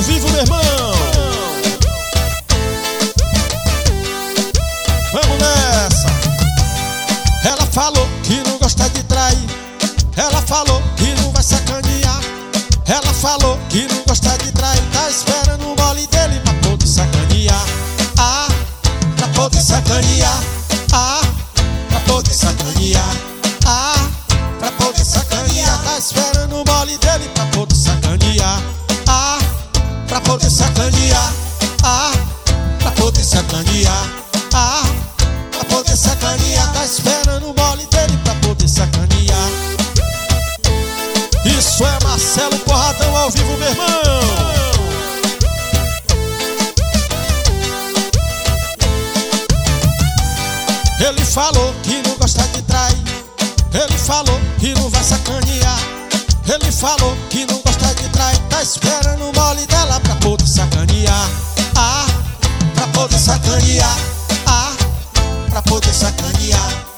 vivo, meu irmão. Vamos nessa. Ela falou que não gosta de trair. Ela falou que não vai sacanear. Ela falou que não gosta de trair. Tá esperando o mole dele pra poder sacanear. Ah, pra poder sacanear. Ah, pra poder sacanear. Ah, pra poder sacanear. Tá esperando o mole dele pra poder sacanear. Ah, pra poder sacanear. Ah, pra poder sacanear. Ah, pra poder sacanear. Tá esperando o mole dele pra poder sacanear. Isso é Marcelo Porradão ao vivo, meu irmão. Ele falou que não gosta de trair. Ele falou que não vai sacanear. Ele falou que não gosta de trair. Tá esperando o mole dela pra poder sacanear. Ah, pra poder sacanear. Ah, pra poder sacanear.